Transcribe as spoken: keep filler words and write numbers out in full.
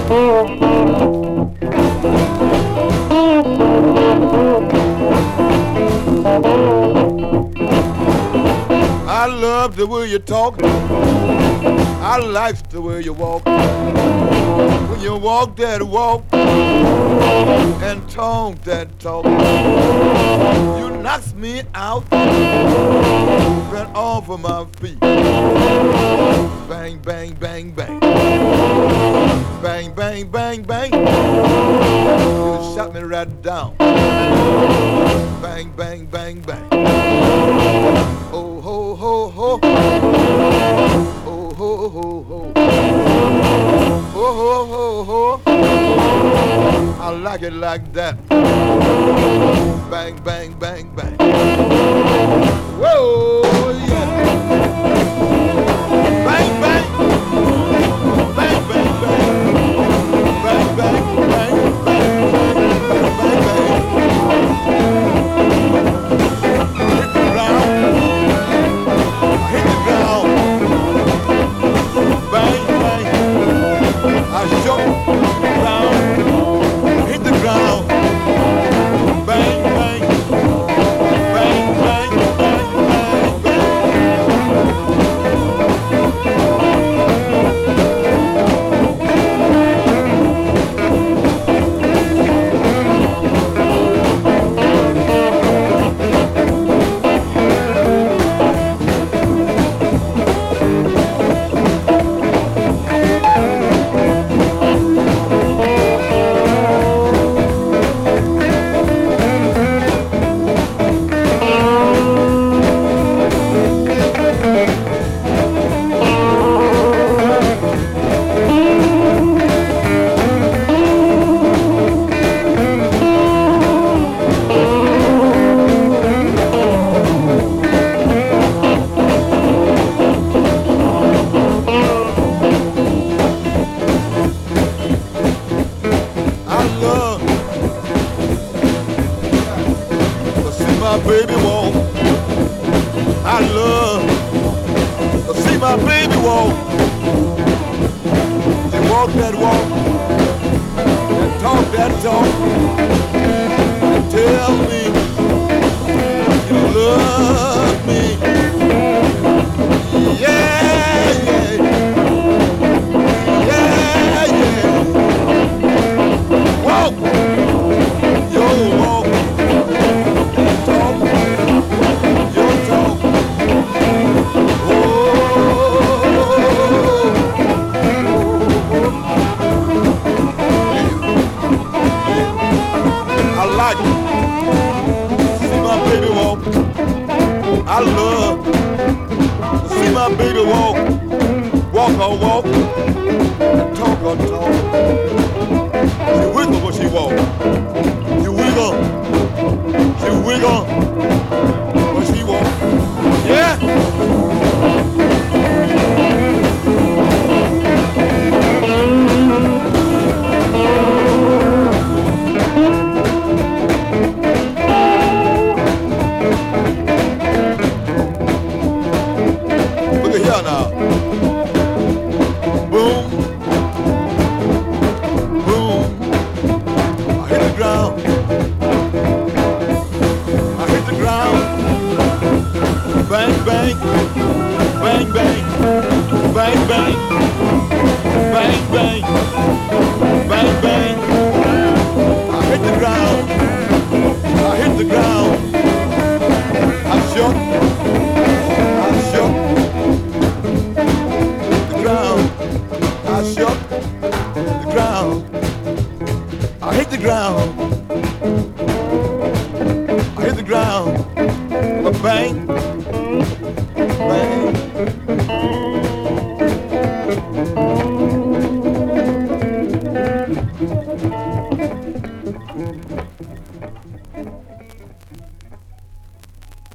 I love the way you talk. I like the way you walk. When you walk that walk and talk that talk, you knocks me out right off of my feet. Bang, bang, bang, bang. Bang, bang, bang, bang. You shot me right down. Bang, bang, bang, bang. Oh, ho, ho, ho. Oh, ho, ho, ho. Oh, ho, ho, ho. I like it like that. Bang, bang, bang, bang. Whoa, yeah. Bang, bang. Bang, bang, bang. Bang, bang, bang, bang, bang, bang, bang. Hit the ground. Hit the ground. Bang, bang. I shook the ground. Hit the ground. Bang, bang. Bang, bang, bang, bang, bang. Baby walk. I love to see my baby walk. She walk that walk and talk that talk and tell me you love me. Yeah, yeah, yeah, yeah. Walk, yo walk. I love to see my baby walk, walk her walk, and talk her talk. She wiggle when she walk. She wiggle. She wiggle when she walk. Yeah. Now. Boom, boom, I hit the ground, I hit the ground, bang, bang, bang, bang, bang, bang, bang, bang, bang, bang, I hit the ground, I hit the ground, I shook, I shook. I shook the ground. I hit the ground. I hit the ground. Bang, bang.